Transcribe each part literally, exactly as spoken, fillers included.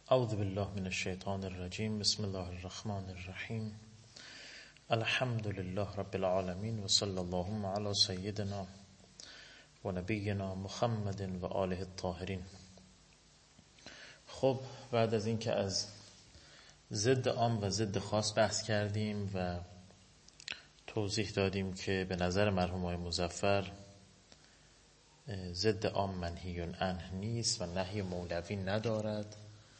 اعوذ بالله من الشیطان الرجیم. بسم الله الرحمن الرحیم. الحمد لله رب العالمین و صلی الله علی سیدنا و نبینا محمد و آله الطاهرین. خب بعد از اینکه از ضد عام و ضد خاص بحث کردیم و توضیح دادیم که به نظر مرحوم آقای مظفر ضد عام منهی عنه نیست و نهی مولوی ندارد،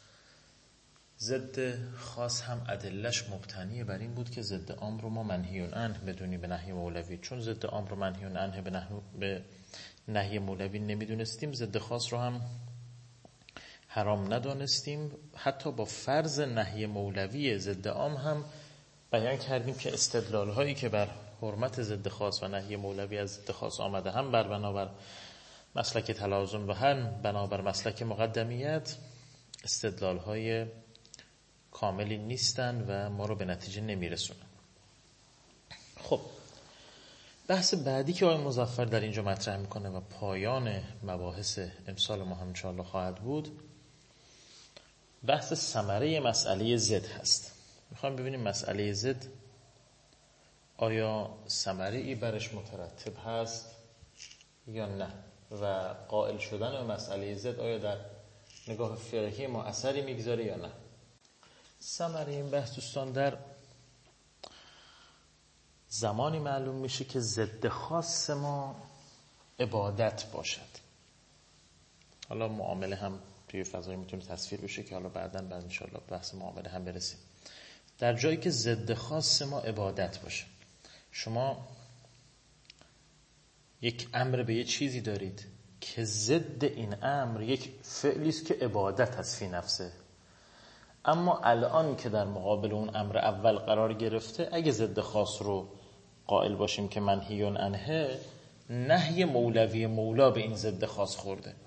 ضد خاص هم ادلش مبتنی بر این بود که ضد عام رو ما منهی عنه بدونیم به نهی مولوی. چون ضد عام رو منهی عنه به نهی, به نهی مولوی نمیدونستیم، ضد خاص رو هم حرام ندانستیم. حتی با فرض نهی مولوی ضد عام هم بیان کردیم که استدلال هایی که بر حرمت ضد خاص و نهی مولوی از ضد خاص آمده، هم بر بنابر مسلک تلازم و هم بنابر مسلک مقدمیت، استدلال های کاملی نیستن و ما رو به نتیجه نمیرسونن. خب بحث بعدی که آقای مظفر در اینجا مطرح میکنه و پایان مباحث امسال ما هم انشاءالله خواهد بود، بحث ثمره مسئله ضد هست. میخوام ببینیم مسئله ضد آیا ثمره ای برش مترتب هست یا نه، و قائل شدن به مسئله ضد آیا در نگاه فقهی ما اثری میگذاره یا نه. ثمره این بحث دوستان در زمانی معلوم میشه که ضد خاص ما عبادت باشد. حالا معامله هم توی فضایی میتونه تصویر بشه که حالا بعداً بعد انشاءالله بحث معامله هم برسیم. در جایی که ضد خاص ما عبادت باشه، شما یک امر به یه چیزی دارید که ضد این امر یک فعلی است که عبادت هست فی نفسه، اما الان که در مقابل اون امر اول قرار گرفته، اگه ضد خاص رو قائل باشیم که منهی عنه، نهی مولوی مولا به این ضد خاص خورده.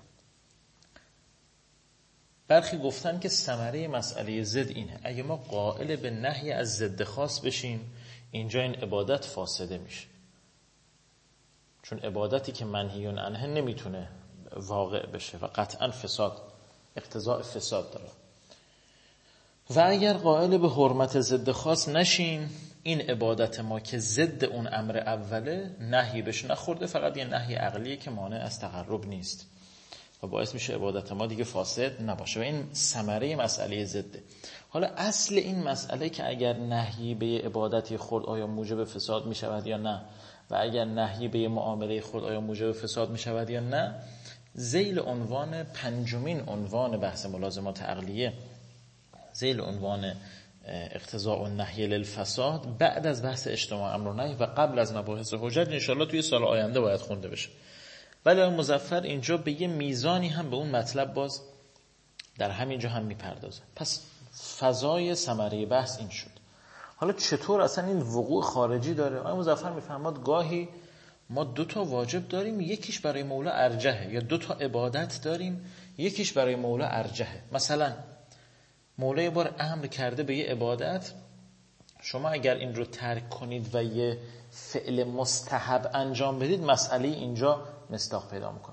برخی گفتن که ثمره مسئله ضد اینه، اگه ما قائل به نهی از ضد خاص بشیم، اینجا این عبادت فاسده میشه، چون عبادتی که منهی عنه نمیتونه واقع بشه و قطعا فساد اقتضاء فساد داره. و اگر قائل به حرمت ضد خاص نشیم، این عبادت ما که ضد اون امر اوله نهی بهش نخورده، فقط یه نهی عقلیه که مانع از تقرب نیست و باعث میشه عبادت ما دیگه فاسد نباشه و این ثمره مسئله ضده. حالا اصل این مسئله که اگر نهی به عبادتی خورد آیا موجب فساد میشود یا نه، و اگر نهی به معامله خورد آیا موجب فساد میشود یا نه، ذیل عنوان پنجمین عنوان بحث ملازمات عقلیه، ذیل عنوان اقتضاء النهی للفساد، بعد از بحث اجتماع امر و نهی و قبل از مباحث حجت انشاءالله توی سال آینده باید خونده بشه. ولی آقای مظفر اینجا به یه میزانی هم به اون مطلب باز در همینجا هم میپردازه. پس فضای ثمره بحث این شد. حالا چطور اصلا این وقوع خارجی داره؟ آقای مظفر میفرماد گاهی ما دو تا واجب داریم، یکیش برای مولا ارجحه، یا دو تا عبادت داریم، یکیش برای مولا ارجحه. مثلا مولا یه بار امر کرده به یه عبادت، شما اگر این رو ترک کنید و یه فعل مستحب انجام بدید، مسئله اینجا مصداق پیدا میکنه.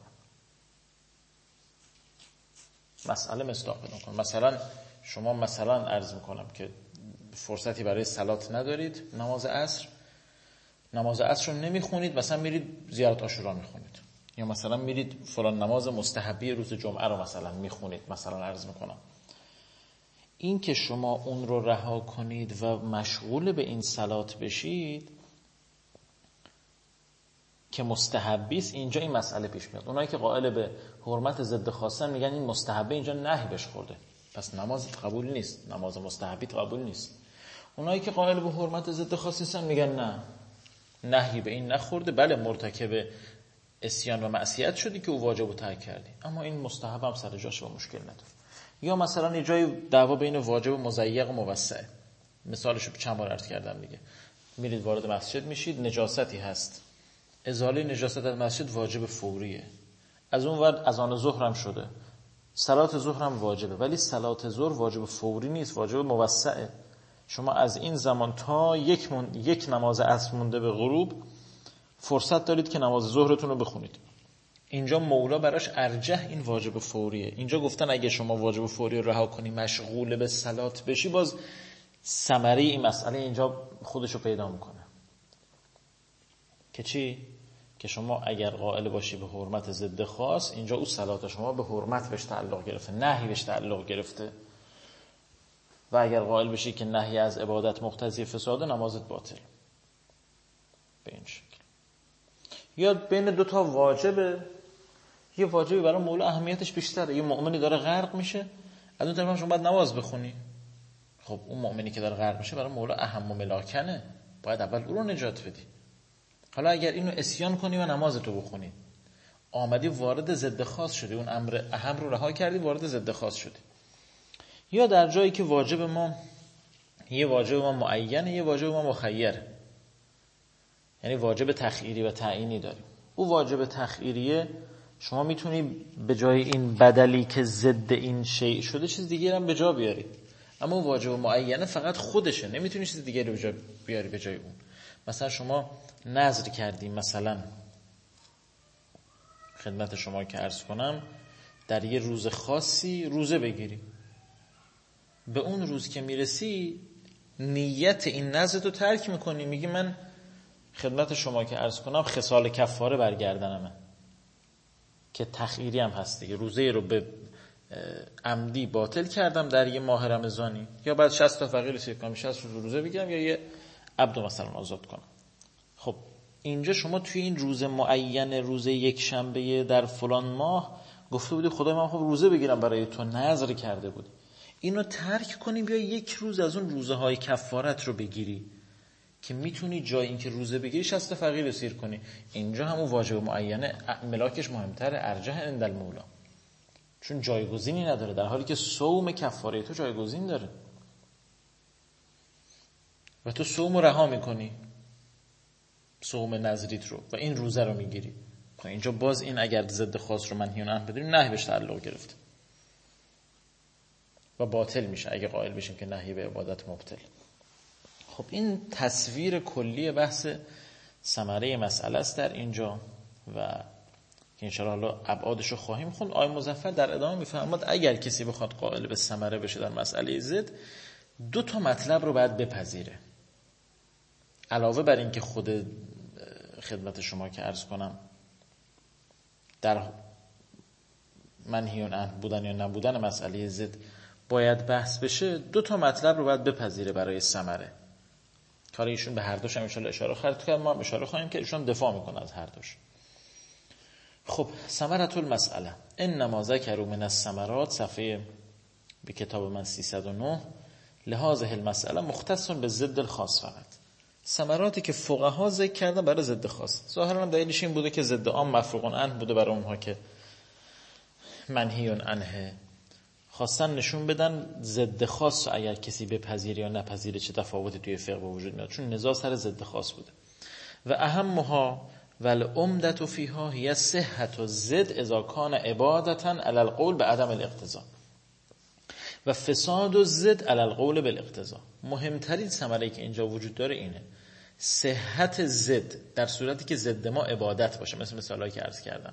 مسئله مصداق پیدا میکنه. مثلا شما مثلا عرض میکنم که فرصتی برای صلات ندارید، نماز عصر نماز عصر رو نمیخونید، مثلا میرید زیارت عاشورا میخونید، یا مثلا میرید فلان نماز مستحبی روز جمعه رو مثلا میخونید، مثلا عرض میکنم. این که شما اون رو رها کنید و مشغول به این صلات بشید که مستحبی است، اینجا این مسئله پیش میاد. اونایی که قائل به حرمت ضد خاصن میگن این مستحبه اینجا نهی بهش خورده، پس نماز قبول نیست، نماز مستحبی قبول نیست. اونایی که قائل به حرمت ضد خاص هستن میگن نه، نهی به این نخورده، بله مرتکب عصیان و معصیت شدی که او واجب رو ترک کردی، اما این مستحب هم سر جاش و مشکل نداره. یا مثلا یه جای دعوا بین واجب و مضیق و موسع، مثالشو چند بار عرض کردم دیگه. میرید وارد مسجد میشید، نجاستی هست، ازاله نجاست از مسجد واجب فوریه. از اون ور اذان ظهر هم شده، صلات ظهر هم واجبه، ولی صلات ظهر واجب فوری نیست، واجب موسعه. شما از این زمان تا یک من... یک نماز عصر مونده به غروب فرصت دارید که نماز ظهرتون رو بخونید. اینجا مولا براش ارجح این واجب فوریه. اینجا گفتن اگه شما واجب فوری رو رها کنی مشغول به صلات بشی، باز ثمره این مسئله اینجا خودشو پیدا میکنه که چی؟ که شما اگر قائل باشی به حرمت ضد خاص، اینجا او صلات شما به حرمت بهش تعلق گرفته، نهی بهش تعلق گرفته. و اگر قائل بشی که نهی از عبادت مقتضی فساده، نمازت باطل. به این شکل. یا بین دو تا واجبه، یه واجبی برای مولا اهمیتش بیشتره، یه مؤمنی داره غرق میشه، از اون طرف هم شما باید نماز بخونی. خب اون مؤمنی که داره غرق میشه برای مولا اهم و ملاکنه، باید اول او رو نجات بدی. حالا اگر اینو عصیان کنی و نمازتو بخونی، آمدی وارد ضد خاص شدی، اون امر اهم رو رها کردی، وارد ضد خاص شدی. یا در جایی که واجب ما یه واجب ما معینه، یه واجب ما مخیره، یعنی واجب تخییری و تعیینی داریم. او واجب تخییریه، شما میتونی به جای این بدلی که ضد این شیء شده چیز دیگه هم به جا بیاری، اما واجب معینه فقط خودشه، نمیتونی چیز دیگه رو به جا بیاری به جای اون. مثلا شما نذر کردی، مثلا خدمت شما که عرض کنم در یه روز خاصی روزه بگیری، به اون روز که میرسی نیت این نذر رو ترک میکنی، میگی من خدمت شما که عرض کنم خصال کفاره برگردنمه، که تخییری هم هست دیگه، روزه رو به عمدی باطل کردم در یه ماه رمضانی، یا بعد شصت تا فقیر رسید کنم شصت روز روزه بگیرم، یا یه عبد مثلا آزاد کنم. خب اینجا شما توی این روز معین، روز یک شنبه در فلان ماه گفته بودی خدای من خب روزه بگیرم برای تو، نذر کرده بودی، اینو ترک کنی بیا یک روز از اون روزه های کفارت رو بگیری که میتونی جای این که روزه بگیری شصت فقیر سیر کنی. اینجا همون واجب معینه ملاکش مهمتره، ارجح عند المولا، چون جایگزینی نداره، در حالی که صوم کفاره تو جایگزین داره و تو صوم رو رها میکنی، صوم نظریت رو، و این روزه رو میگیری. اینجا باز این اگر ضد خاص رو منهی عنه بدونیم، نهی بهش تعلق گرفته و باطل میشه اگه قائل بشیم که نهی به عبادت مبطل. خب این تصویر کلی بحث ثمره مسئله است در اینجا و که انشاءالله حالا ابعادش رو خواهیم خوند. آقای مظفر در ادامه میفرماد اگر کسی بخواد قائل به ثمره بشه در مسئله ضد، دو تا مطلب رو باید بپذیره، علاوه بر این که خود خدمت شما که عرض کنم در منهی عنه بودن یا نبودن مسئله ضد باید بحث بشه، دو تا مطلب رو باید بپذیره برای ثمره. کار ایشون به هر دوش هم انشاءالله اشاره خواهد کرد، ما هم اشاره خواهیم که ایشون دفاع میکنه از هر دوش. خب ثمرة المسئله انما ذکروا من الثمرات، صفحه به کتاب من سیصد و نه، لهذه المسئله مختص به ضد الخاص فقط. ثمراتی که فقها ذکر کردن برای ضد خاص، ظاهرا هم دلیلش این بوده که ضد عام مفروغ عنه بوده برای اونها که منهی عنه، خواستن نشون بدن ضد خاص اگر کسی بپذیره یا نپذیره چه تفاوتی توی فقه به وجود میاد، چون نزاع سر ضد خاص بوده. و اهمها والعمدة فیها هی صحت الضد اذا کان عبادة علی القول بعدم الاقتضاء و فساد الضد علی القول بالاقتضاء. مهمترین ثمره‌ای که اینجا وجود داره اینه، صحت ضد در صورتی که ضد ما عبادت باشه، مثل مثالایی که عرض کردم،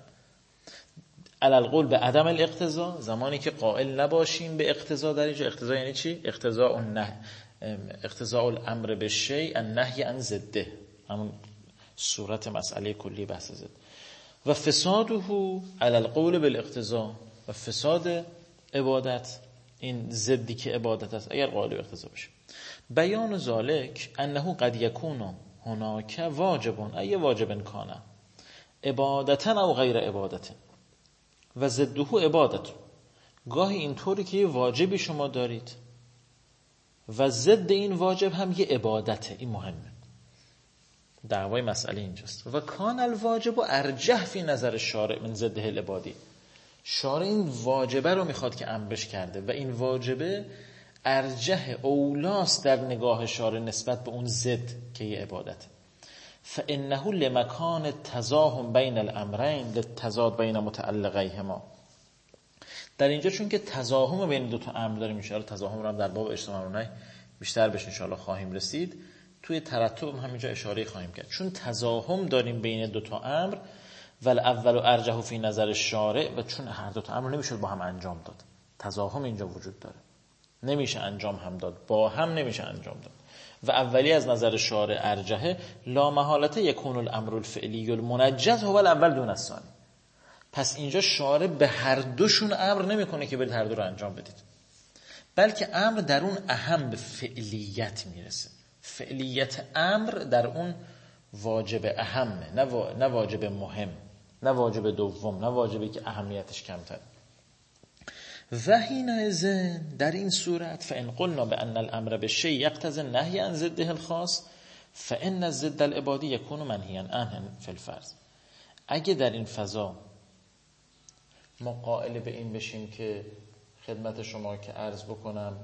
علی القول به عدم الاقتضاء، زمانی که قائل نباشیم به اقتضا. در اینجا اقتضا یعنی چی؟ اقتضاء النهی، اقتضاء الامر بالشیء النهی عن ضده، همون صورت مسئله کلی بحث ضد. و فساده علی القول بالاقتضاء، و فساد عبادت این ضدی که عبادت است اگر قائل به اقتضا باشه. بیان ذالک انه قد یکون هناک واجب ای واجب کان عبادتا او غیر عبادت و ضده عبادت. گاهی اینطوری که یه واجبی شما دارید و ضد این واجب هم یه عبادته، این مهمه. دعوای مسئله اینجاست. و کان الواجب ارجح فی نظر شارع من ضده العبادی، شارع این واجبه رو میخواد که امرش کرده و این واجبه ارجح اولاست در نگاه شارع نسبت به اون ضد که یه عبادت. فانه لمکان تزاحم بین الامرین للتضاد بین متعلقیهما. در اینجا چون که تزاحم بین دو تا امر داریم، ان شاءالله تزاحم رو هم در باب اجتماع و نهی بیشتر بهش ان شاءالله خواهیم رسید، توی ترتب همینجا اشاره خواهیم کرد. چون تزاحم داریم بین دو تا امر ول اول ارجح فی نظر شارع، و چون هر دو تا امر نمیشد با هم انجام داد، تزاحم اینجا وجود داره، نمیشه انجام هم داد، با هم نمیشه انجام داد. و اولی از نظر شارع ارجحه، لا محالته یکون الامر الفعلی المنجز هو الاول دون الثانی. پس اینجا شارع به هر دوشون امر نمیکنه که برید هر دو رو انجام بدید، بلکه امر در اون اهم به فعلیت میرسه. فعلیت امر در اون واجب اهمه، نه, وا... نه واجب مهم، نه واجب دوم، نه واجبی که اهمیتش کمتره. و حینئذ در این صورت فان قلنا بان الامر بالشیء یقتضی النهی عن ضده الخاص فان الضد العبادی یکون منهیا عنه فی الفرض. اگه در این فضا ما قائل به این بشیم که خدمت شما که عرض بکنم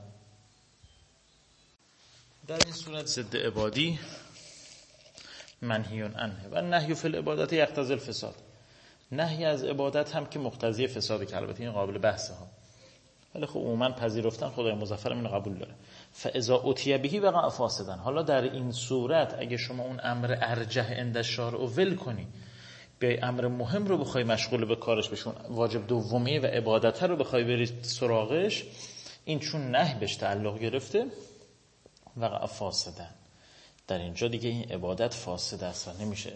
در این صورت ضد عبادی منهی عنه و نهی فی العبادت یقتضی الفساد، نهی از عبادت هم که مقتضی فساده، که البته این قابل بحثه ها، ولی خب عموما پذیرفتن خدای مظفر اینو قبول داره. فاذا اتی به وقع فاسدا. حالا در این صورت اگه شما اون امر ارجح عند الشارع رو ول کنی، به امر مهم رو بخوای مشغول به کارش بشون، واجب دومی و عبادت رو بخوای برید سراغش، این چون نهی بهش تعلق گرفته وقع فاسدا، در اینجا دیگه این عبادت فاسد است، نمیشه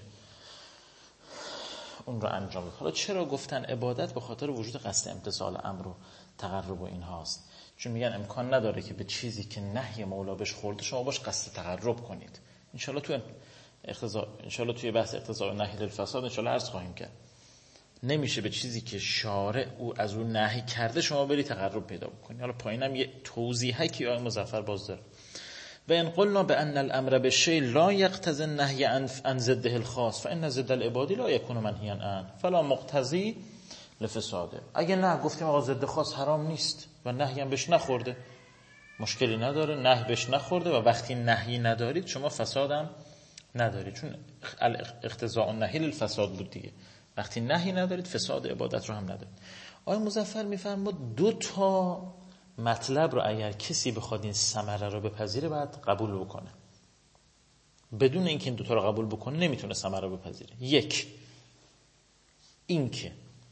اون رو انجام بده. حالا چرا گفتن عبادت؟ به خاطر وجود قصد امتثال امر و تقرب و این هاست. چون میگن امکان نداره که به چیزی که نهی مولا بهش خورده شما باش قصد تقرب کنید. ان شاء الله تو اقتضا ان شاء الله توی بحث اقتضاء و نهی للفساد ان شاء الله عرض خواهیم کرد. نمیشه به چیزی که شارع او از اون نهی کرده شما بری تقرب پیدا بکنید. حالا پایینم یه توضیحی که آقای مظفر باز داره. و ان قلنا بان الامر بالشیء لا یقتضی النهی عن ضده الخاص فان ضد العبادی لا یکون منهیا عنه فلا مقتضی لفساده. اگه نه گفتیم آقا ضد خاص حرام نیست و نهی هم بهش نخورده، مشکلی نداره، نهی بهش نخورده و وقتی نهی ندارید شما فسادم ندارید، چون اقتضاء النهی للفساد بود دیگه. وقتی نهی ندارید فساد عبادت رو هم ندارید. آقای مظفر میفرماد دو تا مطلب رو اگر کسی بخواد این ثمره رو بپذیره باید قبول بکنه. بدون اینکه این دو تا رو قبول بکنه نمیتونه ثمره رو بپذیره. یک، اینکه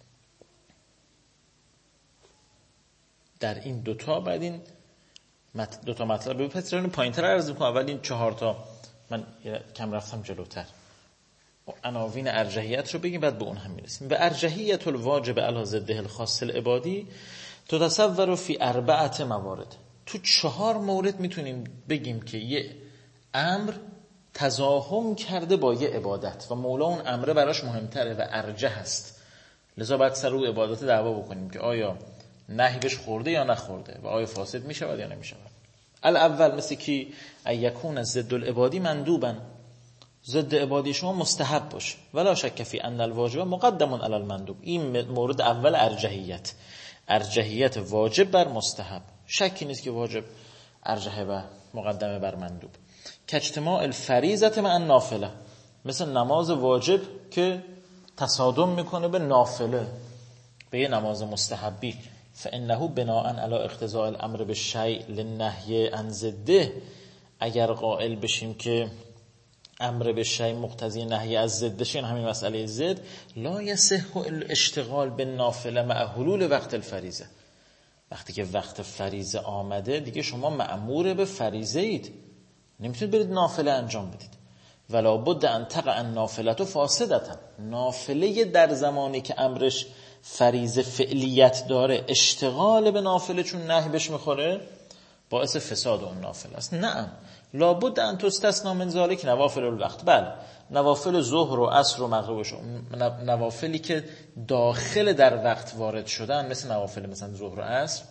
در این دو تا بعد این دو تا مطلب رو بپذیره. پایین‌تر عرض می‌کنم، اول این چهار تا من کم رفتم جلوتر، عناوین ارجحیت رو بگیم بعد به اون هم میرسیم. به ارجحیت الواجب علی ضده الخاص العبادی تتصور فی اربعه موارد. تو چهار مورد میتونیم بگیم که یه امر تزاحم کرده با یه عبادت و مولا اون امره براش مهمتره و ارجح است، لذا باید سر رو عبادت دعوا بکنیم که آیا نهی بهش خورده یا نخورده و آیا فاسد میشود یا نمیشود. الاول مثل کی ایکون ضد العبادی مندوبا، ضد عبادی شما مستحب باشه، ولا شک فی ان الواجب مقدم علی المندوب. این مورد اول ارجحیت، ارجحیت واجب بر مستحب، شکی نیست که واجب ارجحه و مقدمه بر مندوب. کاجتماع الفریضه مع النافله، مثل نماز واجب که تصادم میکنه به نافله، به یه نماز مستحبی. فانه بناء علی اقتضاء الامر بالشیء للنهی عن ضده، اگر قائل بشیم که امر بالشیء مقتضی نهی از ضدش، این همین مسئله ضد، لا یصح الاشتغال بالنافله مع حلول وقت الفریضه. وقتی که وقت فریضه آمده دیگه شما مأمور به فریضه اید، نمیتونید برید نافله انجام بدید. ولا بد ان تقع النافله فاسدتا، نافله در زمانی که امرش فریضه فعلیت داره اشتغال به نافله چون نهی بهش میخوره باعث فساد اون نافله است. نعم لابد ان تستثنا من ذلک نوافل الوقت. بله نوافل ظهر و عصر و مغرب و نوافلی که داخل در وقت وارد شدن، مثل نوافل مثلا ظهر و عصر،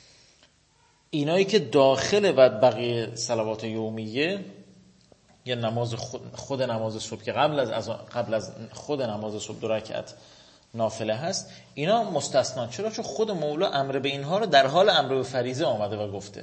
اینایی که داخل و بقیه صلوات یومیه یا نماز خود, خود نماز صبح که قبل از قبل از خود نماز صبح دو رکعت نافله هست، اینا مستثنا. چرا؟ چون خود مولا امر به اینها رو در حال امر به فریضه آمده و گفته،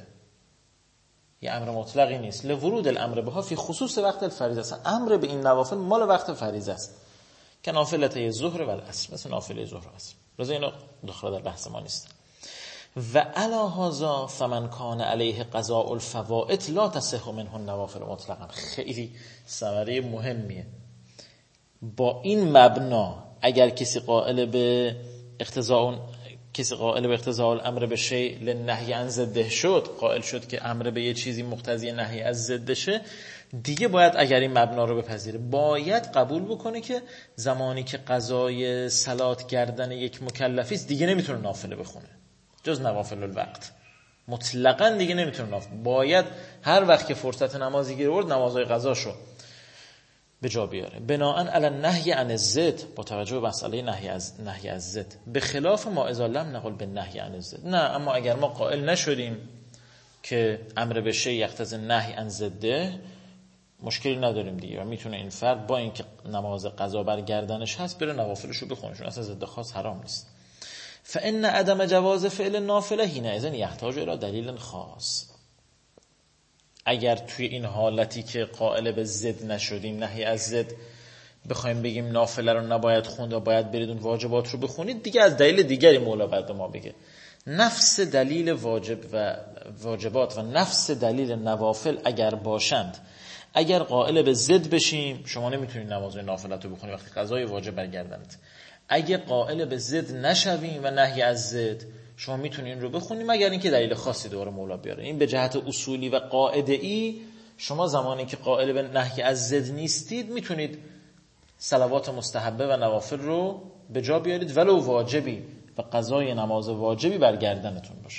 یه امر مطلقی نیست. لورود الامر بها فی خصوص وقت الفریضه است، امر به این نوافل مال وقت فریضه است که نافله ظهر و العصر، مثل نافله ظهر و عصر. رضا اینا داخل در بحث ما نیست. و علی هذا فمن کان علیه قضاء الفوائد لا تصح منه النوافل مطلقا. خیلی ثمره مهمیه. با این مبنا اگر کسی قائل به اقتضاء کسی قائل به اقتضاء الامر به شیء للنهی عن ضده شد، قائل شد که امر به یه چیزی مقتضی نهی از ضدشه، دیگه باید اگر این مبنا رو بپذیره باید قبول بکنه که زمانی که قضای صلات کردن یک مکلفی است دیگه نمیتونه نافله بخونه جز نوافل الوقت، مطلقاً دیگه نمیتونه نافله، باید هر وقت که فرصت نمازی گیر آورد نمازهای قضاشو به جا بیاره. بناءً علی النهی عن الضد، با توجه به مسئله نهی از نهی از ضد، به خلاف ما اذا لم نقل به نهی عن الضد. نه، اما اگر ما قائل نشدیم که امر به شیء یقتضی النهی عن ضده، مشکلی نداریم دیگه و میتونه این فرد با اینکه نماز قضا بر گردنش هست بره نوافلش رو بخونه، چون اصلا ضد خاص حرام نیست. فان عدم جواز فعل النافله حینئذ یحتاج الی دلیل خاص. اگر توی این حالتی که قائل به ضد نشدیم، نهی از ضد، بخوایم بگیم نافله رو نباید خوند و باید برید اون واجبات رو بخونید، دیگه از دلیل دیگری مولا بعد ما بگه. نفس دلیل واجب و واجبات و نفس دلیل نوافل اگر باشند، اگر قائل به ضد بشیم شما نمیتونید نماز نافلت رو بخونید وقتی قضای واجب برگردنت، اگه قائل به ضد نشویم و نهی از ضد شما میتونید این رو بخونید مگر اینکه دلیل خاصی دوباره مولا بیاره. این به جهت اصولی و قاعده‌ای شما زمانی که قائل به نهی از ضد نیستید میتونید صلوات مستحبه و نوافل رو به جا بیارید ولو واجبی و قضای نماز واجبی برگردنتون باشه.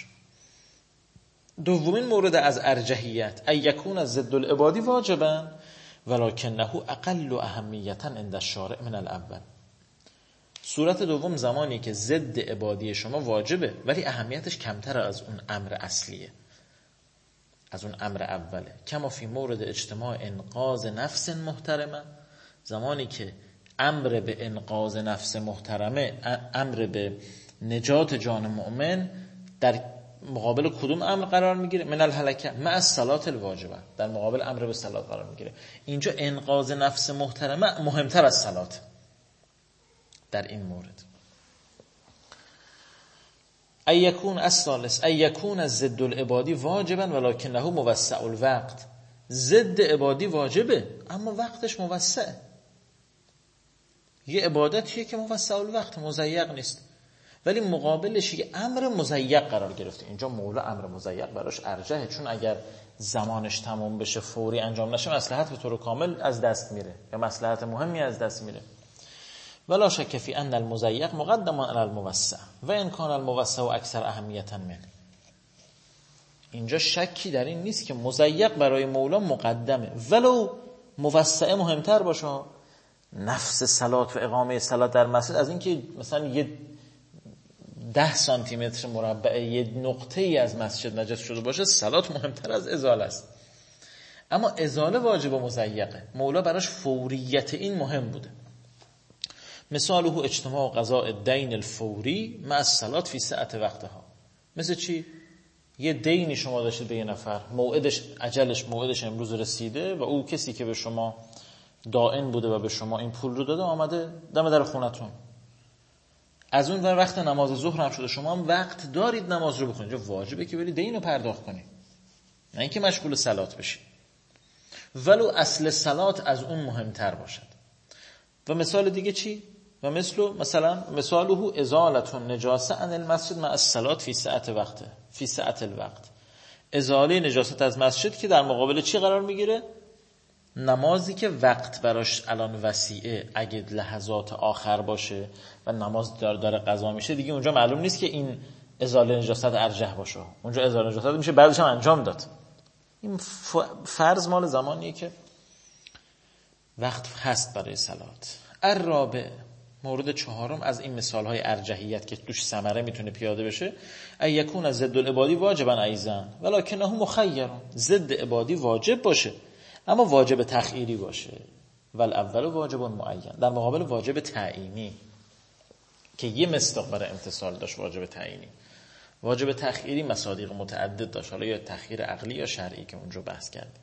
دومین مورد از ارجحیت، ای یکون از ضد العبادی واجبا ولکنه اقل اهمیتا عند الشارع من الاول. صورت دوم زمانی که ضد عبادی شما واجبه ولی اهمیتش کمتر از اون امر اصلیه، از اون امر اوله. کما فی مورد اجتماع انقاذ نفس محترمه، زمانی که امر به انقاذ نفس محترمه، امر به نجات جان مؤمن در مقابل کدوم امر قرار میگیره؟ من الهلکه مع الصلاه الواجبه، در مقابل امر به صلات قرار میگیره. اینجا انقاذ نفس محترمه مهمتر از صلات در این مورد. ای یکون الثالث ای یکون از ضد العبادی واجبا ولکنه موسع الوقت. ضد عبادی واجبه اما وقتش موسع، یه عبادتیه که موسع الوقت، مضیق نیست، ولی مقابلش یه امر مضیق قرار گرفته. اینجا مولا امر مضیق براش ارجحه، چون اگر زمانش تموم بشه فوری انجام نشه مصلحت به طور کامل از دست میره یا مصلحت مهمی از دست میره. ولا شک فی ان المضیق مقدم علی الموسع و ان کان الموسع اکثر اهمیتا منه. اینجا شکی در این نیست که مضیق برای مولا مقدمه ولو موسع مهمتر باشه. نفس صلات و اقامه صلات در مسجد از اینکه مثلا یه ده سانتی متر مربع یه نقطه ای از مسجد نجس شده باشه صلات مهمتر از ازاله است، اما ازاله واجب و مضیقه. مولا براش فوریت این مهم بوده. مثاله اجتماع قضاء الدین الفوری مع الصلات فی ساعت وقتها. مثل چی؟ یه دینی شما داشتید به یه نفر، موعدش اجلش موعدش امروز رسیده و او کسی که به شما دائن بوده و به شما این پول رو داده آمده دم در خونتون. از اون ور وقت نماز ظهر هم شده، شما هم وقت دارید نماز رو بخونید، اینجا واجبه که برید دین رو پرداخت کنید، نه اینکه مشغول صلات بشید، ولو اصل صلات از اون مهمتر باشد. و مثال دیگه چی؟ و مثل مثلا مثاله ازالت النجاسه عن المسجد مع الصلاه فی ساعت وقته فی ساعت الوقت. ازاله نجاست از مسجد که در مقابل چی قرار میگیره؟ نمازی که وقت براش الان وسیعه، اگه لحظات آخر باشه و نماز داره داره قضا میشه دیگه اونجا معلوم نیست که این ازاله نجاست ارجح باشه، اونجا ازاله نجاست میشه بعدش هم انجام داد. این فرض مال زمانیه که وقت هست برای صلات. الرابع، مورد چهارم از این مثال های ارجحیت که توش ثمره میتونه پیاده بشه، ای یکون از ضد العبادی واجبا ایضا ولکنه مخیر. ضد عبادی واجب باشه اما واجب تخییری باشه. والاول واجب معین، در مقابل واجب تعیینی که یه مصداق برای امتثال داشت. واجب تعیینی، واجب تخییری مصادیق متعدد داشت، حالا یا تخییر عقلی یا شرعی که اونجا بحث کرد.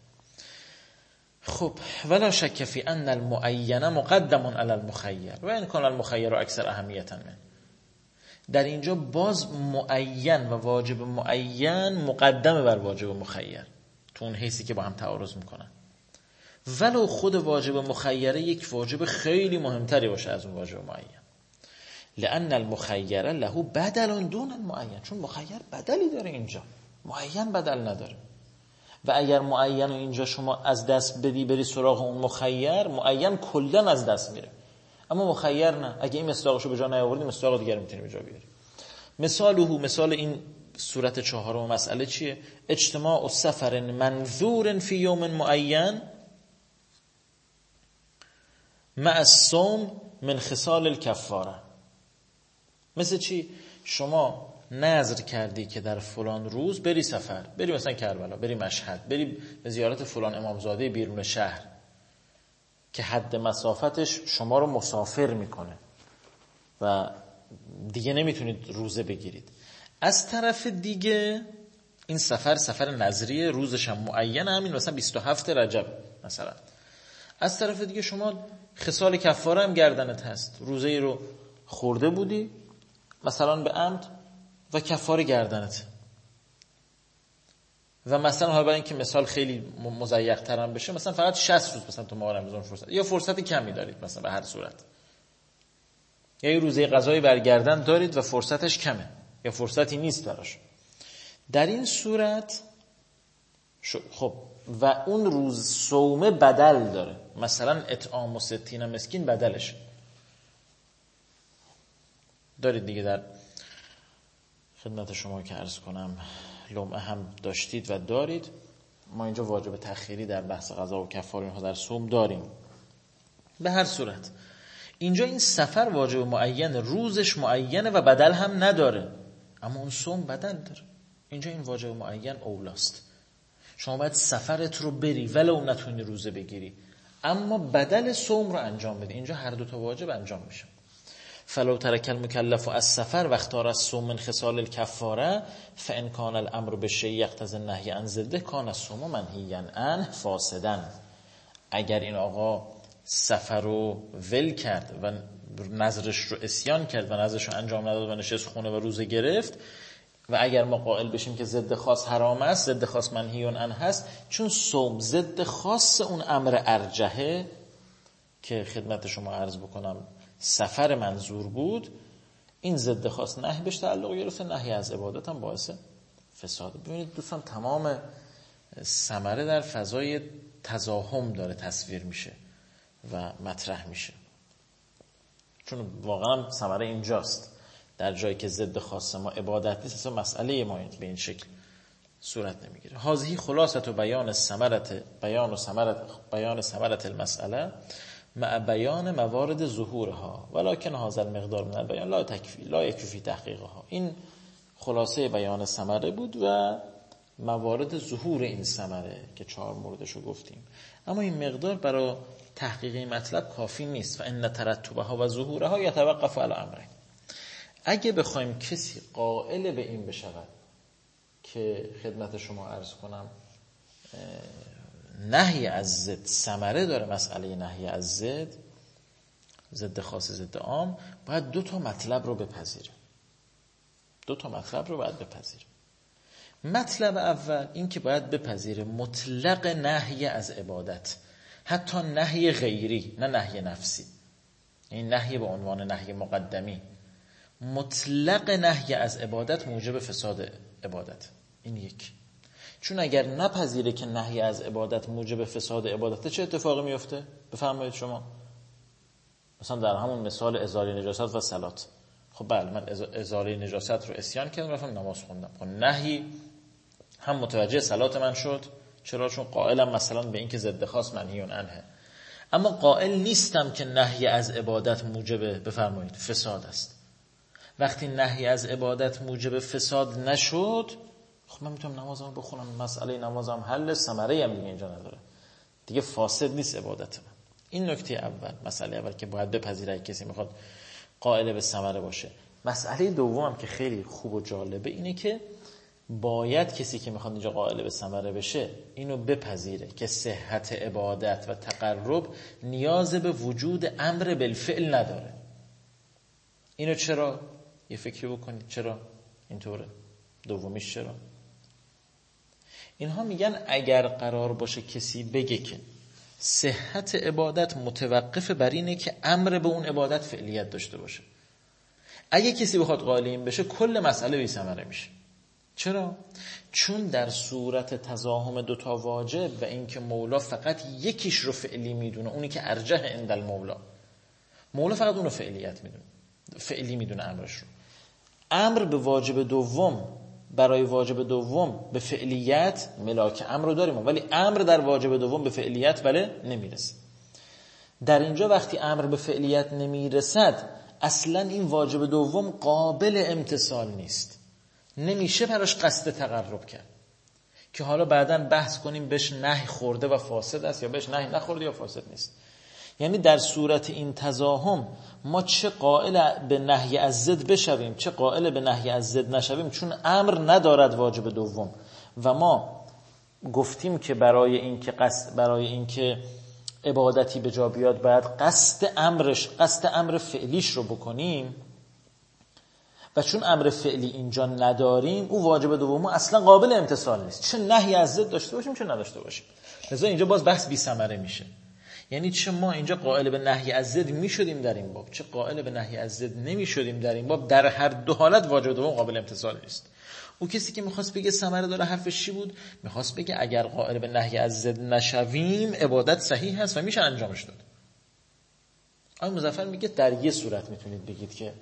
خب ولا شک فی ان المعین مقدم علی المخیر و ان کان المخیر اکثر اهمیتا من. در اینجا باز معین و واجب معین مقدمه بر واجب مخیر تو اون حیثی که با هم تعارض میکنن، ولو خود واجب مخیره یک واجب خیلی مهمتری باشه از اون واجب معین. لأن المخیر له بدل دون معین، چون مخیر بدلی داره اینجا، معین بدل نداره. و اگر معین و اینجا شما از دست بدی بری سراغ اون مخیر، معین کلا از دست میره، اما مخیر نه. اگه این مصداقشو به جا نیاوردی مصداق دیگه میتونی به جا بیاری. مثاله، مثال این صورت چهارم مسئله چیه؟ اجتماع سفر منظور فی یوم معین مع الصوم من خصال الکفاره. مثل چی؟ شما نذر کردی که در فلان روز بری سفر، بری مثلا کربلا، بری مشهد، بری به زیارت فلان امامزاده بیرون شهر که حد مسافتش شما رو مسافر میکنه و دیگه نمیتونید روزه بگیرید. از طرف دیگه این سفر سفر نظریه، روزش هم معین، همین مثلا بیست و هفت رجب مثلا. از طرف دیگه شما خصال کفاره هم گردنت هست، روزه ای رو خورده بودی مثلا به عمد و کفاره گردنت، و مثلا حالا برای اینکه مثال خیلی مضیق تر هم بشه، مثلا فقط شصت روز مثلا تو ماه رمضان فرصت، یا فرصت کمی دارید مثلا به هر صورت، یا یه روزه قضایی برگردن دارید و فرصتش کمه یا فرصتی نیست براش. در این صورت خب و اون روز صومه بدل داره، مثلا اطعام و ستین مسکین بدلش دارید دیگه. در خدمت شما که عرض کنم لمعه هم داشتید و دارید. ما اینجا واجب تأخیری در بحث قضا و کفاره اینها در صوم داریم. به هر صورت اینجا این سفر واجب معین، روزش معینه و بدل هم نداره، اما اون صوم بدل داره. اینجا این واجب معین اولاست. شما باید سفرت رو بری ولو نتونی روزه بگیری، اما بدل صوم رو انجام بدی. اینجا هر دو تا واجب انجام میشه. فلو ترک المکلف از سفر و اختار از صوم من خصال الکفاره فان کان الامر بالشیء یقتضی النهی عن ضده کان الصوم منهیا عنه فاسدا. اگر این آقا سفر رو ول کرد و نظرش رو عصیان کرد و نظرش رو انجام نداد و نشست خونه و روزه گرفت، و اگر ما قائل بشیم که ضد خاص حرام است، ضد خاص منهی عنه هست، چون صوم ضد خاص اون امر ارجحه که خدمت شما عرض بکنم سفر منظور بود، این ضد خاص نهی بهش تعلق گرفته، نهی از عبادت هم باعث فساد. ببینید دوستان تمام ثمره در فضای تزاحم داره تصویر میشه و مطرح میشه، چون واقعا ثمره اینجاست. در جایی که ضد خاص ما عبادت نیست، اصلا مسئله ما به این شکل صورت نمیگیره. هذه خلاصه بیان ثمرت بیان و ثمرت بیان ثمرت المساله مع بیان موارد ظهورها ولکن هذا المقدار من البیان لا تکفی لا یکفی تحقیقها. این خلاصه بیان ثمره بود و موارد ظهور این ثمره که چهار موردشو گفتیم، اما این مقدار برای تحقیق این مطلب کافی نیست. و ان ترتبها و ظهورها یتوقف علی امرین. اگه بخوایم کسی قائل به این بشود که خدمت شما عرض کنم نهی از ضد ثمره داره، مسئله نهی از ضد، ضد خاص ضد عام، باید دو تا مطلب رو بپذیره. دو تا مطلب رو باید بپذیره. مطلب اول این که باید بپذیره مطلق نهی از عبادت، حتی نهی غیری، نه نهی نفسی، این نهی به عنوان نهی مقدمی، مطلق نهی از عبادت موجب فساد عبادت. این یک. چون اگر نپذیره که نهی از عبادت موجب فساد عبادت، چه اتفاقی میفته؟ بفرمایید شما. مثلا در همون مثال ازاله نجاست و صلات. خب بله من ازاله نجاست رو عصیان کردم رفتم نماز خوندم، خب نهی هم متوجه صلات من شد. چرا؟ چون قائلم مثلا به این که ضد خاص منهی عنه، اما قائل نیستم که نهی از عبادت موجب بفرمایید فساد است. وقتی نهی از عبادت موجب فساد نشد، خب من میتونم نمازمو بخونم، مسئله نمازم حل، ثمره هم دیگه اینجا نداره، دیگه فاسد نیست عبادت من. این نکته اول، مسئله اول که باید بپذیره کسی میخواد قائل به ثمره باشه. مسئله دوم که خیلی خوب و جالبه اینه که باید کسی که میخواد اینجا قائل به ثمره بشه اینو بپذیره که صحت عبادت و تقرب نیاز به وجود امر بالفعل نداره. اینو چرا؟ یه فکری بکنید چرا اینطوره. دومیش چرا؟ اینها میگن اگر قرار باشه کسی بگه که صحت عبادت متوقف بر اینه که امر به اون عبادت فعلیت داشته باشه، اگه کسی بخواد قائل این بشه کل مسئله بی ثمره میشه. چرا؟ چون در صورت تزاحم دوتا واجب و اینکه مولا فقط یکیش رو فعلی میدونه، اونی که ارجح عند المولا، مولا فقط اون رو فعلیت میدونه، فعلی میدونه امرش رو. امر به واجب دوم، برای واجب دوم به فعلیت ملاک امر رو داریم، ولی امر در واجب دوم به فعلیت ولی نمیرسه. در اینجا وقتی امر به فعلیت نمیرسد، اصلا این واجب دوم قابل امتثال نیست، نمیشه براش قصد تقرب کرد که حالا بعداً بحث کنیم بهش نهی خورده و فاسد است یا بهش نهی نخورده یا فاسد نیست. یعنی در صورت این تزاحم ما چه قائل به نهی از ضد بشویم چه قائل به نهی از ضد نشویم، چون امر ندارد واجب دوم و ما گفتیم که برای اینکه قصد برای اینکه عبادتی به جا بیاد باید قصد امرش قصد امر فعلیش رو بکنیم و چون امر فعلی اینجا نداریم، او واجب دوم اصلا قابل امتثال نیست، چه نهی از ضد داشته باشیم چه نداشته باشیم. لذا اینجا باز بحث بی ثمره میشه. یعنی چه ما اینجا قائل به نهی از ضد میشدیم در این باب، چه قائل به نهی از ضد نمیشدیم در این باب، در هر دو حالت واجب دوم قابل امتثال نیست. او کسی که میخواست بگه ثمره داره حرفش چی بود؟ میخواست بگه اگر قائل به نهی از ضد نشویم عبادت صحیح هست و میشه انجامش داد. آقای مظفر میگه در یه صورت میتونید بگید که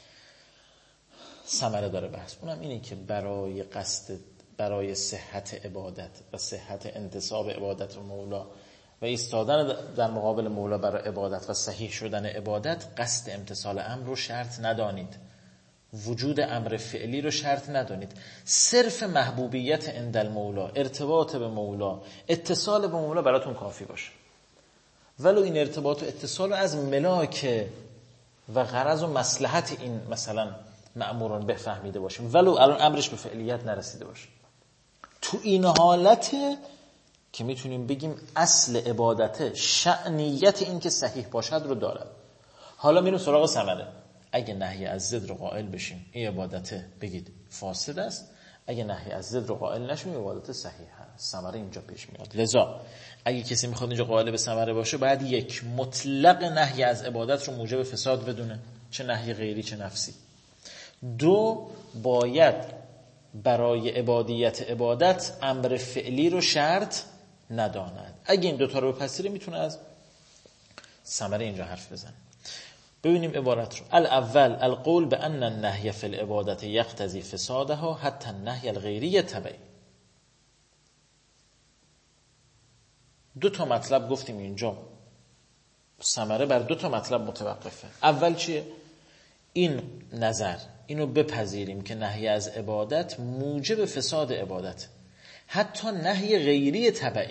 ثمره داره بحث، اونم اینه که برای قصد برای صحت عبادت و صحت انتصاب عبادت و مولا و ایستادن در مقابل مولا برای عبادت و صحیح شدن عبادت، قصد امتثال امر رو شرط ندانید، وجود امر فعلی رو شرط ندانید، صرف محبوبیت عند المولا، ارتباط به مولا، اتصال به مولا براتون کافی باشه. ولو این ارتباط و اتصال رو از ملاک و غرض و مصلحت این مثلا مأموران بفهمیده باشیم، ولو الان امرش به فعلیت نرسیده باشه. تو این حالت که میتونیم بگیم اصل عبادت شأنیت این که صحیح باشد رو دارد. حالا میریم سراغ ثمره. اگه نهی از ضد رو قائل بشیم این عبادت بگید فاسد است، اگه نهی از ضد رو قائل نشیم عبادت صحیح هست. ثمره اینجا پیش میاد. لذا اگه کسی میخواد اینجا قائل به ثمره باشه باید یک مطلق نهی از عبادت رو موجب فساد بدونه، چه نهی غیری چه نفسی. دو، باید برای عبادیت عبادت امر فعلی رو شرط نداند. اگه این دوتا رو بپذیره میتونه از ثمره اینجا حرف بزنه. ببینیم عبارت رو. الاول القول بان النهی فی العبادت یقتضی فسادها حتی النهی الغیری تبعی. دو تا مطلب گفتیم اینجا، ثمره بر دو تا مطلب متوقفه. اول چیه؟ این نظر اینو بپذیریم که نهی از عبادت موجب فساد عبادت، حتی نهی غیری تبعی.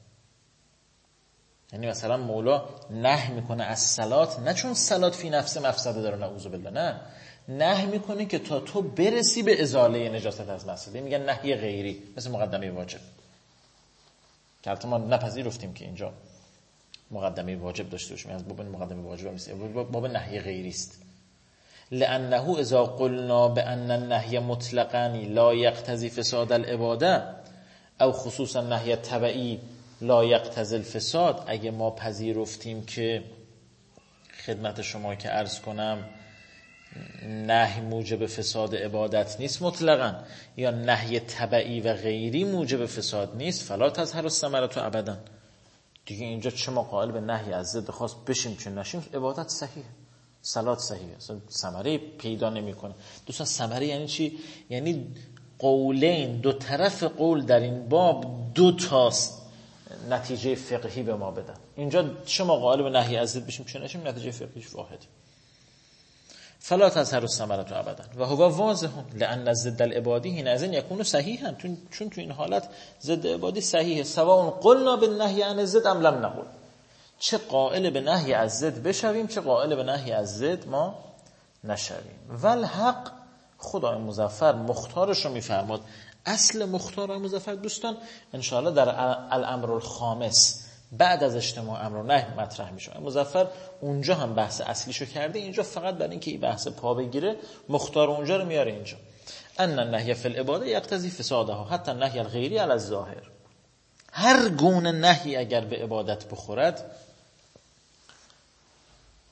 یعنی مثلا مولا نهی میکنه از صلات، نه چون صلات فی نفس مفسده داره، نعوذ بالله، نه، نهی میکنه که تا تو برسی به ازاله نجاست از مسئله، میگن نهی غیری، مثل مقدمه واجب که البته ما نپذیرفتیم که اینجا مقدمه واجب داشته باشیم، از باب مقدمه واجب نیست، باب نهی غیری است. لانه اذا قلنا بان النهی مطلقا لا یقتضی فساد العباده او خصوصا نهی تبعی لا یقتضی الفساد، اگه ما پذیرفتیم که خدمت شما که عرض کنم نهی موجب فساد عبادت نیست مطلقا، یا نهی تبعی و غیری موجب فساد نیست، فلا تظهر الثمره ابدا. دیگه اینجا چه ما قائل به نهی از ضد خاص بشیم چه نشیم، عبادت صحیحه، صلات صحیحه، اصلا ثمره پیدا نمیکنه. دوستان ثمره یعنی چی؟ یعنی قولین، دو طرف قول در این باب دو تاست نتیجه فقهی به ما بدن. اینجا چه ما قائل به نهی از ضد بشیم چه نشیم، نتیجه فقهیش واحده. فلا تظهر الثمره ابدا و هو واضح لان ضد العبادی حينئذ يكون صحیحا، چون تو این حالت ضد عبادی صحیحه. سواء قلنا بالنهی عن الضد ام لم نقل، چه قائل به نهی از ضد بشویم چه قائل به نهی از ضد ما نشویم. والحق، خدای مظفر مختارش رو میفرماد. اصل مختار مظفر دوستان انشاءالله در الامر الخامس بعد از اجتماع امر و نهی مطرح میشه. مظفر اونجا هم بحث اصلیشو کرده، اینجا فقط برای اینکه این بحث پا بگیره مختار اونجا رو میاره اینجا. ان النهی فی العباده یقتضی فسادها حتی النهی الغیری علی الظاهر. هر گونه نهی اگر به عبادت بخورد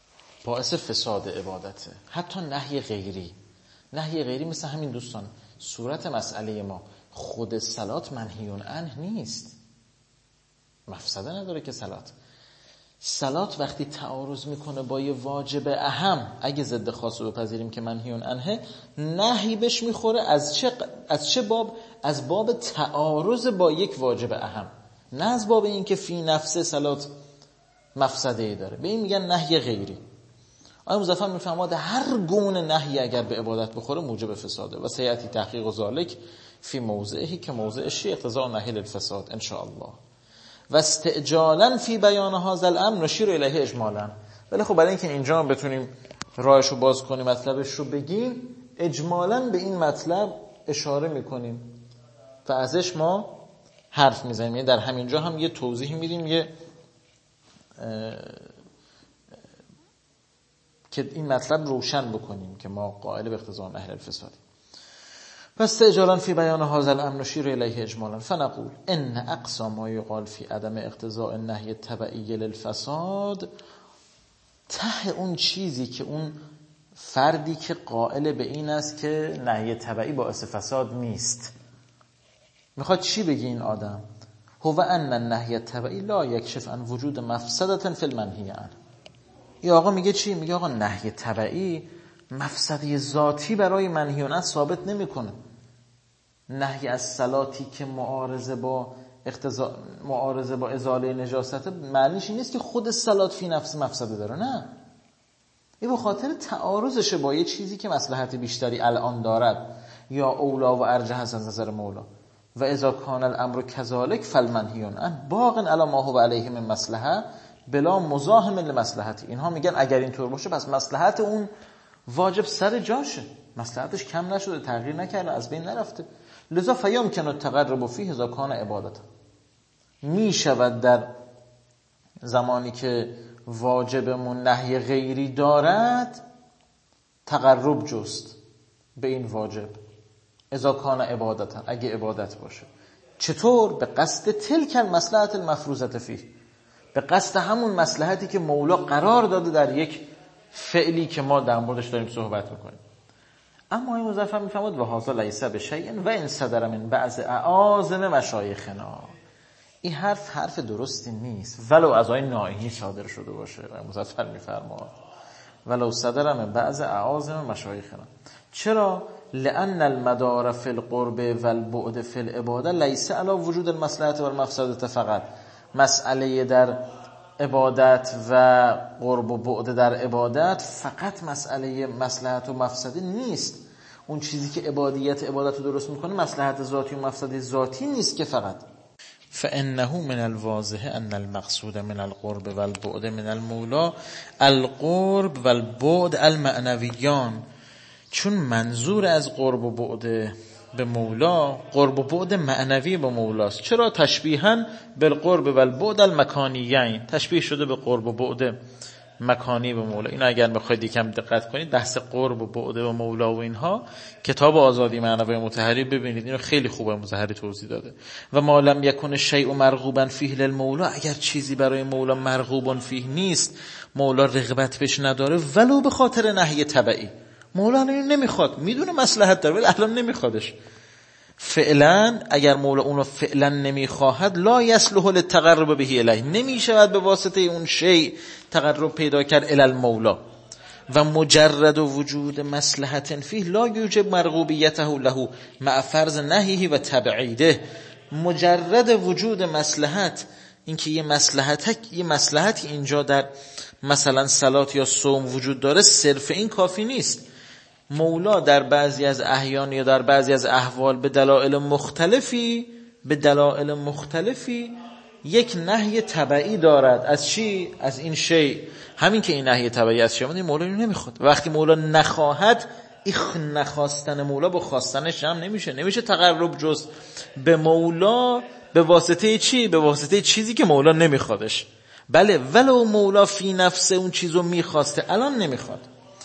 باعث فساد عبادته. حتی نهی غیری، نهی غیری مثل همین دوستان صورت مسئله ما خود صلات منهیون عنه نیست، مفسده نداره که صلات صلات وقتی تعارض میکنه با یه واجب اهم، اگه ضد خاص رو بپذیریم که منهیون عنه، نهی بهش میخوره از چه از چه باب؟ از باب تعارض با یک واجب اهم، نه از باب این که فی نفس صلات مفسده ای داره. به این میگن نهی غیری. آقای مظفر میفرماد هر گونه نهی اگر به عبادت بخوره موجب فساده و سیأتی تحقیق ذالک فی موضعی که موضع شی اقتضاء نهی الفساد ان شاء الله و استعجالا فی بیان هذا الامر نشیر الیه اجمالا. ولی خب برای اینکه اینجا بتونیم راهشو باز کنیم مطلبش رو بگیم، اجمالا به این مطلب اشاره میکنیم و ازش ما حرف میزنیم. یعنی در همینجا هم یه توضیح میدیم یه که این مطلب روشن بکنیم که ما قائل به اقتضاء نهی الفساد. پس اجالا فی بیان هذا الامر نشیر الیه اجمالا فنقول ان اقصى ما یقال فی عدم اقتضاء النهی التبعی للفساد، ته اون چیزی که اون فردی که قائل به این است که نهی تبعی باعث فساد نیست میخواد چی بگی این آدم؟ هو ان النهی التبعی لا یکشف عن وجود مفسدة فی المنهی عنه. یا آقا میگه چی؟ میگه آقا نهی تبعی مفسده ذاتی برای منهی عنه ثابت نمیکنه. نهی از صلاتی که معارضه با اقتضا معارضه با ازاله نجاست معنیش این نیست که خود صلات فی نفس مفسده داره، نه، این به خاطر تعارضشه با یه چیزی که مصلحت بیشتری الان دارد یا اولا و ارجح از نظر مولا. و اذا کان الامر کذالک فالمنهی عنه باق علی ما هو علیه من مصلحه بلا مزاحم لمصلحتی. اینها میگن اگر اینطور باشه پس مصلحت اون واجب سر جاشه، مصلحتش کم نشده، تغییر نکرده، از بین نرفته. لذا فیمکن التقرب فیه اذا کان عبادت، می شود در زمانی که واجبمون نهی غیری دارد تقرب جست به این واجب، اذا کان عبادت، اگه عبادت باشه. چطور؟ به قصد تلک المصلحت المفروضه فیه، به قصد همون مصلحتی که مولا قرار داده در یک فعلی که ما در موردش داریم صحبت میکنیم. اما این مظفر میفهمد و هذا لیس بشیء و ان صدر من بعض اعاظم مشایخنا، این حرف حرف درستی نیست ولو از آقای نائینی صادر شده باشه. و مظفر میفرماد ولو صدر من بعض اعاظم مشایخنا. چرا؟ لان المدار فی القرب والبعد فی العباده لیس علی وجود المصلحه والمفسده فقط. مسئله در عبادت و قرب و بعد در عبادت فقط مسئله مصلحت و مفسده نیست. اون چیزی که عبادیت عبادت رو درست میکنه مصلحت ذاتی و مفسده ذاتی نیست که فقط. فانه من الواضح ان المقصود من القرب والبعد من المولا القرب والبعد المعنویان، چون منظور از قرب و بعد به مولا قرب و بعد معنوی به مولاست. چرا؟ تشبیها بالقرب والبعد المکانیین، تشبیه شده به قرب و بعد مکانی به مولا. این اگر بخواید یکم دقت کنید بحث قرب و بعد به مولا و اینها کتاب آزادی معنوی مطهری ببینید، اینو خیلی خوبه مطهری توضیح داده. و ما لم یکن شیء مرغوبا فیه للمولا، اگر چیزی برای مولا مرغوب فیه نیست، مولا رغبت بهش نداره ولو به خاطر نهی تبعی، مولا اینو نمیخواد، میدونه مصلحت داره ولی الان نمیخوادش، فعلا اگر مولا اونو فعلا نمیخواهد لا یصلح للتقرب به الیه، نمیشود به واسطه اون شی تقرب پیدا کرد الی المولا. و مجرد وجود مصلحت فیه لا یوجب مرغوبیته له مع فرض نهیه و تبعیده. مجرد وجود مصلحت، اینکه یه مصلحت یه مصلحتی اینجا در مثلا صلات یا صوم وجود داره، صرف این کافی نیست. مولا در بعضی از احیان یا در بعضی از احوال به دلایل مختلفی به دلایل مختلفی یک نهی تبعی دارد. از چی؟ از این شی. همین که این نهی تبعی از شی این مولا اینو نمیخواد. وقتی مولا نخواهد، این نخواستن مولا با خواستنش هم نمیشه نمیشه تقرب جز به مولا به واسطه چی؟ به واسطه چیزی که مولا نمیخوادش. بله ولو مولا فی نفسه اون چیزو میخواسته الان نمیخواد.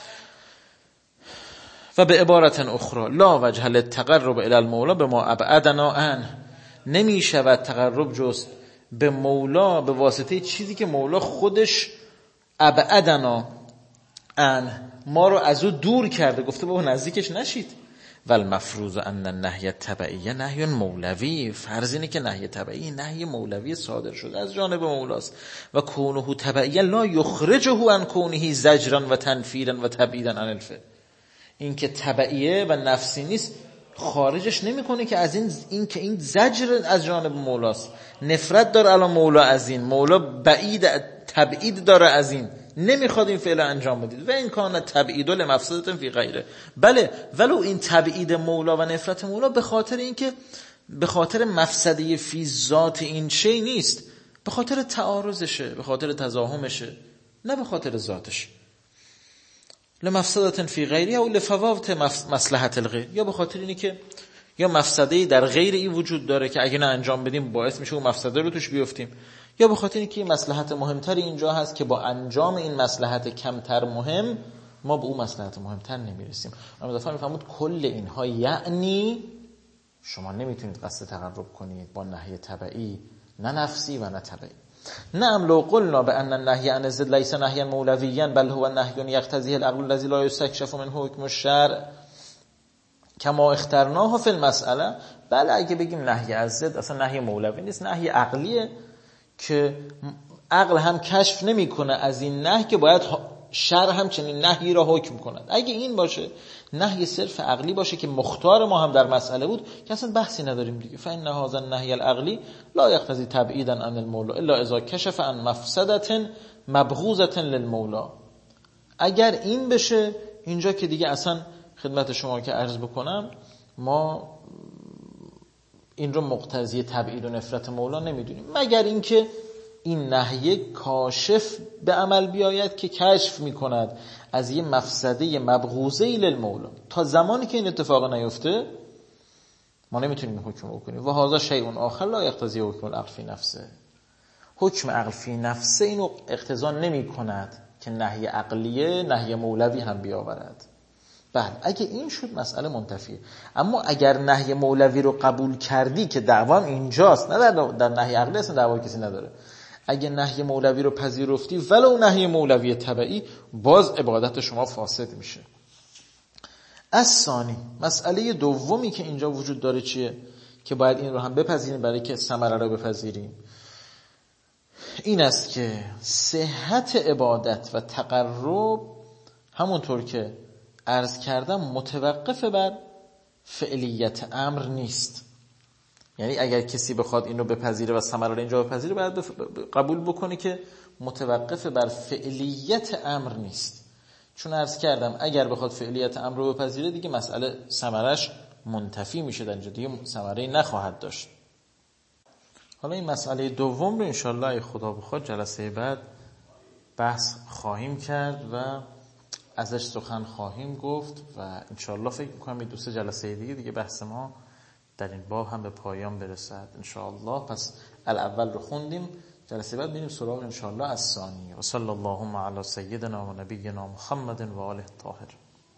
و به عبارت اخرى لا وجه للتقرب الی المولا بما ابعدنا عنه، نمی شود تقرب جز به مولا به واسطه چیزی که مولا خودش ابعدنا ان ما رو از او دور کرده، گفته بابا نزدیکش نشید. والمفروض ان النهی التبعی نهی مولوی، فرض اینه که نهی تبعی نهی مولوی صادر شده از جانب مولاست. و کونه تبعی لا یخرجه عن کونه زجرا و تنفیرا و تبعیدا عن الفعل. این که تبعیه و نفسی نیست خارجش نمیکنه که از این این که این زجر از جانب مولاست، نفرت داره الان مولا از این، مولا بعید تبعید داره از این، نمیخواد این فعل انجام بدید. و این کان تبعید لمفسدة فی غیره. بله، ولو این تبعید مولا و نفرت مولا به خاطر اینکه به خاطر مفسده فی ذات این شی نیست، به خاطر تعارضشه، به خاطر تزاحمشه، نه به خاطر ذاتش. لمفسدة فی غیره او لفوات مصلحت الغیر، یا به خاطر اینی که یا مفسده‌ای در غیر این وجود داره که اگه نه انجام بدیم باعث میشه اون مفسده رو توش بیفتیم، یا به خاطر اینکه این مصلحت مهمتری اینجا هست که با انجام این مصلحت کمتر مهم ما به اون مصلحت مهمتر نمیرسیم. اما دفعه میفهمید کل اینها یعنی شما نمیتونید قصد تقرب کنید با نهی تبعی، نه نفسی و نه تبعی. نعم لو قلنا بأن النهي عن الضد ليس نهيا مولويا بل هو نهي يقتضيه العقل الذي لا يستكشف من حكم الشرع كما اخترناه في المسألة. بله اگه بگیم نهی از ضد اصلا نهی مولوی نیست، نهی عقلیه که عقل هم کشف نمیکنه از این نهی که باید شرع هم چنین نهی را حکم کند. اگه این باشه نهی صرف عقلی باشه که مختار ما هم در مسئله بود که اصلا بحثی نداریم دیگه. فإن هذا النهي العقلی لا يقتضي تبعیدا عن المولى الا اذا کشف عن مفسدة مبغوضة للمولى. اگر این بشه اینجا که دیگه اصلا خدمت شما که عرض بکنم ما این رو مقتضی تبعید و نفرت مولا نمیدونیم، مگر اینکه این نهی کاشف به عمل بیاید که کشف میکند از یه مفسده مبغوضه للمولا. تا زمانی که این اتفاق نیفته ما نمیتونیم حکم بکنیم. و هذا شیء آخر لا یقتضی حکم العقل فی نفسه. حکم عقل فی نفسه اینو اقتضا نمیکند که نهی عقلیه نهی مولوی هم بیاورد. بله اگه این شد مسئله منتفیه. اما اگر نهی مولوی رو قبول کردی که دعوام اینجاست، نه در, در نهی عقلی اصلا دعوا کسی نداره، اگه نهی مولوی رو پذیرفتی ولو نهی مولوی تبعی باز عبادت شما فاسد میشه. از ثانی مسئله دومی که اینجا وجود داره چیه که باید این رو هم بپذیریم برای که ثمره رو بپذیریم، این است که صحت عبادت و تقرب همونطور که عرض کردم متوقف بر فعلیت امر نیست. یعنی اگر کسی بخواد این رو بپذیره و ثمره رو اینجا بپذیره باید بف... قبول بکنه که متوقف بر فعلیت امر نیست. چون عرض کردم اگر بخواد فعلیت امر رو بپذیره دیگه مسئله ثمرش منتفی میشه، در اینجا دیگه ثمره نخواهد داشت. حالا این مسئله دوم رو انشالله ای خدا بخواد جلسه بعد بحث خواهیم کرد و ازش سخن خواهیم گفت و انشالله فکر میکنم این دو سه جلسه دیگه دیگه بحث ما در این باب هم به پایان برسد انشالله. پس الاول رو خوندیم، جلسه بعد میریم سراغ انشالله از ثانی. و صلی اللهم علی سیدنا و نبینا محمد و آله الطاهر.